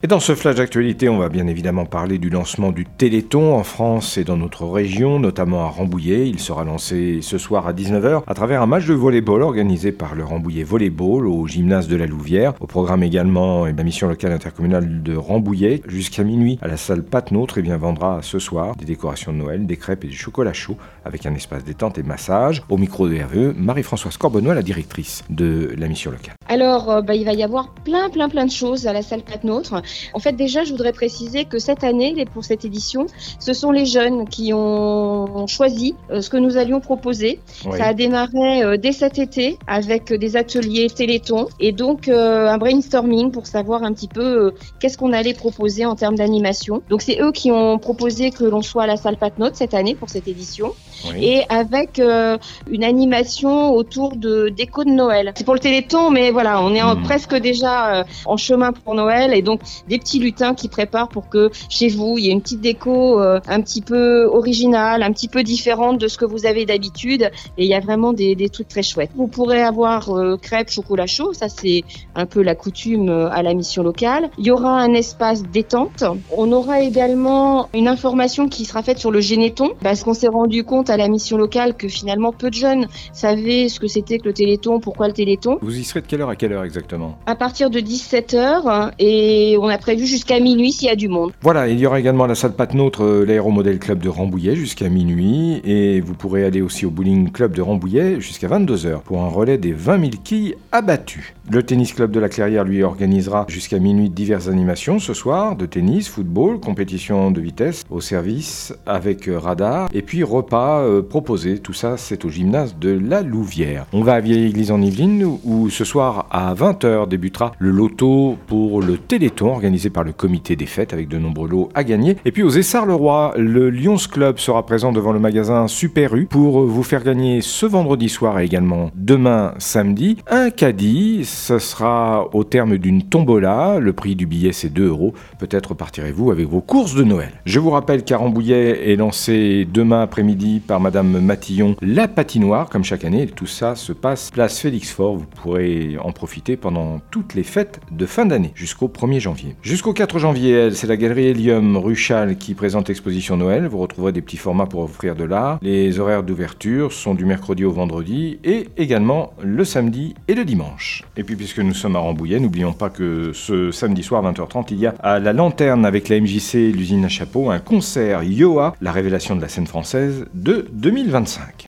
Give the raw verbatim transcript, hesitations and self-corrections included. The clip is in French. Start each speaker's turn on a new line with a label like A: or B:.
A: Et dans ce flash d'actualité, on va bien évidemment parler du lancement du Téléthon en France et dans notre région, notamment à Rambouillet. Il sera lancé ce soir à dix-neuf heures à travers un match de volleyball organisé par le Rambouillet Volleyball au gymnase de la Louvière. Au programme également la mission locale intercommunale de Rambouillet jusqu'à minuit à la salle Patenôtre et bien vendra ce soir des décorations de Noël, des crêpes et du chocolat chaud avec un espace détente et massage. Au micro de R V E, Marie-Françoise Corbenois, la directrice de la mission locale.
B: Alors, euh, bah, il va y avoir plein, plein, plein de choses à la salle Patenôtre. En fait, déjà, je voudrais préciser que cette année, pour cette édition, ce sont les jeunes qui ont choisi euh, ce que nous allions proposer. Oui. Ça a démarré euh, dès cet été avec des ateliers Téléthon et donc euh, un brainstorming pour savoir un petit peu euh, qu'est-ce qu'on allait proposer en termes d'animation. Donc, c'est eux qui ont proposé que l'on soit à la salle Patenôtre cette année pour cette édition. Oui. Et avec euh, une animation autour de déco de Noël. C'est pour le Téléthon, mais voilà, on est en, mmh. presque déjà euh, en chemin pour Noël et donc des petits lutins qui préparent pour que chez vous, il y ait une petite déco euh, un petit peu originale, un petit peu différente de ce que vous avez d'habitude et il y a vraiment des, des trucs très chouettes. Vous pourrez avoir euh, crêpes, chocolat chaud, ça c'est un peu la coutume euh, à la mission locale. Il y aura un espace détente. On aura également une information qui sera faite sur le Généton parce qu'on s'est rendu compte à la mission locale que finalement peu de jeunes savaient ce que c'était que le Téléthon, pourquoi le Téléthon.
A: Vous y serez de quelle heure à quelle heure exactement ?
B: À partir de dix-sept heures et on a prévu jusqu'à minuit s'il y a du monde.
A: Voilà, il y aura également à la salle Patenôtre l'Aéromodel Club de Rambouillet jusqu'à minuit et vous pourrez aller aussi au Bowling Club de Rambouillet jusqu'à vingt-deux heures pour un relais des vingt mille quilles abattues. Le Tennis Club de la Clairière lui organisera jusqu'à minuit diverses animations ce soir de tennis, football, compétition de vitesse au service avec radar et puis repas euh, proposés. Tout ça, c'est au gymnase de la Louvière. On va à Vieille-Église en Yvelines où ce soir à vingt heures débutera le loto pour le Téléthon organisé par le comité des fêtes avec de nombreux lots à gagner. Et puis aux Essarts-le-Roi, le Lions Club sera présent devant le magasin Super U pour vous faire gagner ce vendredi soir et également demain samedi un caddie. Ce sera au terme d'une tombola. Le prix du billet c'est deux euros. Peut-être partirez-vous avec vos courses de Noël. Je vous rappelle qu'à Rambouillet est lancé demain après-midi par Madame Matillon la patinoire comme chaque année. Et tout ça se passe place Félix Faure. Vous pourrez en profiter pendant toutes les fêtes de fin d'année jusqu'au premier janvier. Jusqu'au quatre janvier, c'est la galerie Hélium rue Châle qui présente l'exposition Noël. Vous retrouverez des petits formats pour offrir de l'art. Les horaires d'ouverture sont du mercredi au vendredi et également le samedi et le dimanche. Et puis puisque nous sommes à Rambouillet, n'oublions pas que ce samedi soir vingt heures trente, il y a à la Lanterne avec la M J C et l'usine à chapeau un concert Yoa, la révélation de la scène française de deux mille vingt-cinq.